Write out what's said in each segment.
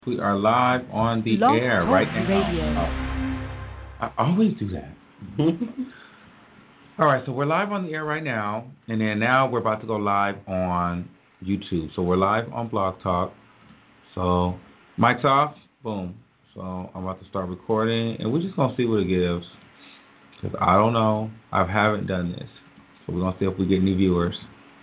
We are live on the Blog air Talk right Radio. now. I always do that. All right, so we're live on the air right now, and then now we're about to go live on YouTube. So we're live on Blog Talk. So mic's off, boom. So I'm about to start recording, and we're just gonna see what it gives. Cause I don't know, I haven't done this, so we're gonna see if we get any viewers.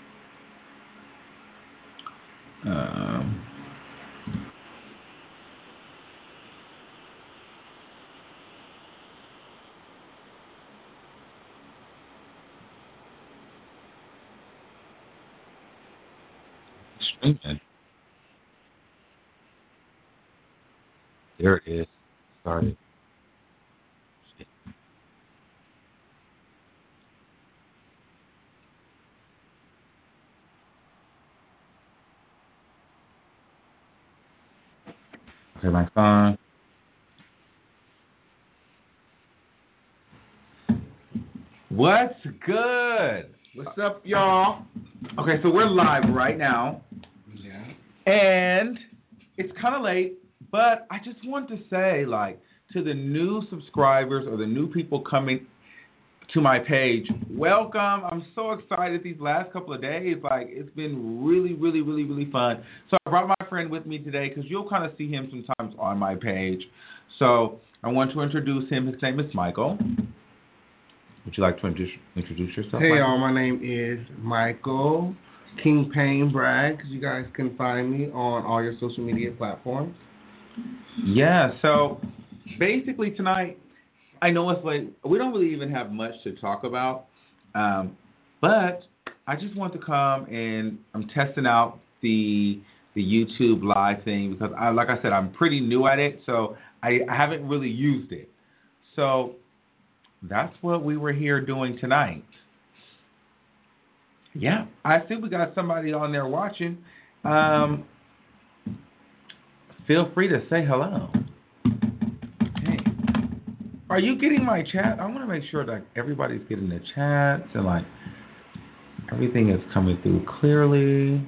Streaming. There it is. Started. Okay, my phone. What's good? What's up, y'all? Okay, so we're live right now. Yeah. And it's kind of late, but I just want to say, like, to the new subscribers or the new people coming to my page, welcome. I'm so excited these last couple of days. Like, it's been really, really, really, really fun. So I brought my friend with me today because you'll kind of see him sometimes on my page. So I want to introduce him. His name is Michael. Would you like to introduce yourself? Hey, Michael? y'all. My name is Michael King Payne Bragg. You guys can find me on all your social media platforms. Yeah, so basically tonight, I know it's late. We don't really even have much to talk about, but I just want to come and I'm testing out the YouTube live thing because, like I said, I'm pretty new at it, so I haven't really used it. So that's what we were here doing tonight. Yeah, I see we got somebody on there watching. Feel free to say hello. Hey, are you getting my chat? I want to make sure that everybody's getting the chats and like everything is coming through clearly.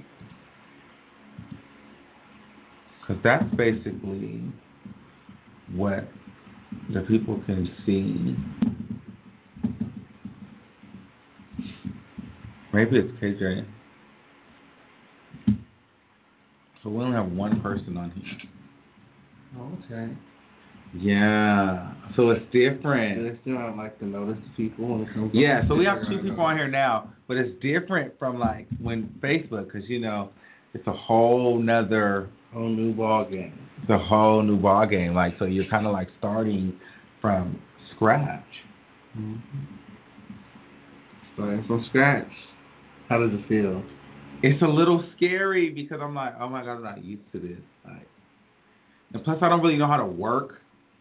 Because that's basically what the people can see. Maybe it's KJ. So we only have one person on here. Oh, okay. Yeah. So it's different. I still don't like to notice the people when it comes. Yeah. So we have two people on here now, but it's different from like when Facebook, because you know it's a whole new ball game. It's a whole new ball game. Like so, you're kind of like starting from scratch. Mm-hmm. Starting from scratch. How does it feel? It's a little scary because I'm like, oh my God, I'm not used to this. Like, and plus, I don't really know how to work.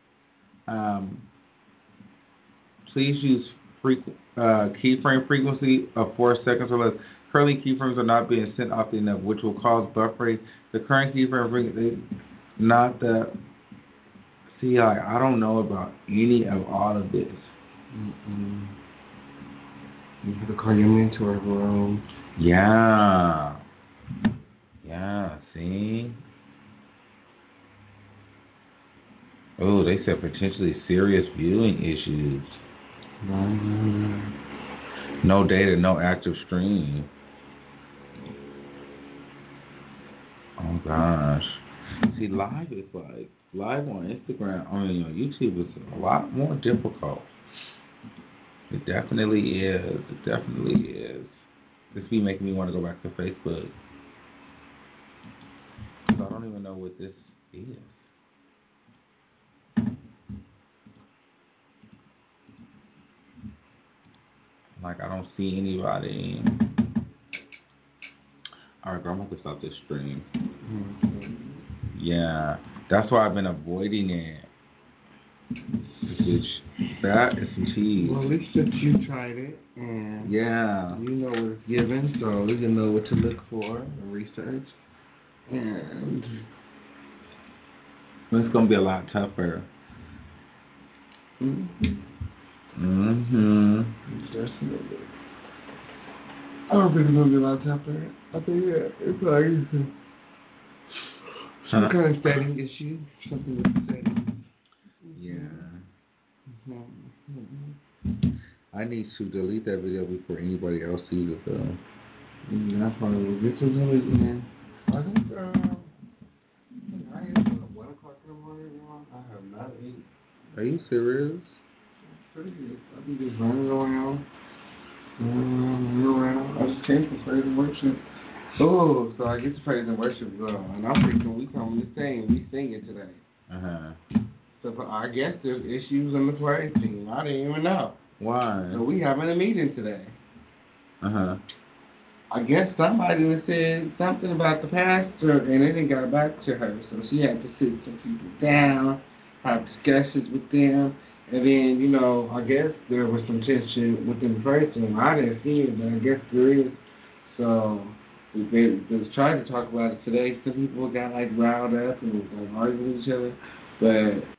Please use keyframe frequency of 4 seconds or less. Currently, keyframes are not being sent often enough, which will cause buffering. The current keyframe frequency, not the. See, like, I don't know about any of all of this. Mm-mm. You have to call your mentor, bro. Yeah. Yeah, see? Oh, they said potentially serious viewing issues. No data, no active stream. Oh, gosh. See, live is like, live on Instagram, I mean, on YouTube is a lot more difficult. It definitely is. It definitely is. This be making me want to go back to Facebook. So I don't even know what this is. Like, I don't see anybody. Alright, girl, I'm going to stop this stream. Mm-hmm. Yeah. That's why I've been avoiding it. That is cheese. Well, at least that you tried it, and yeah, you know what it's given, so you know what to look for and research. And it's gonna be a lot tougher. Definitely. I don't think it's gonna be a lot tougher. I think it's like Some kind of setting issue. Something with the setting. Yeah. Mm-hmm. I need to delete that video before anybody else sees it, though. I probably will get to do it again. I think, I ate at 1 o'clock in the morning, y'all. I have not eaten. Are you serious? Pretty good. I'll be just running around. I just came from praise and worship. Oh, so I get to praise and worship, girl. And I'm thinking we come to sing. We singing today. So I guess there's issues on the praise team. I didn't even know. Why? So we having a meeting today. I guess somebody said something about the pastor, and it didn't got back to her. So she had to sit some people down, have discussions with them, and then, I guess there was some tension within the praise team. I didn't see it, but I guess there is. So they was trying to talk about it today. Some people got riled up and was arguing with each other, but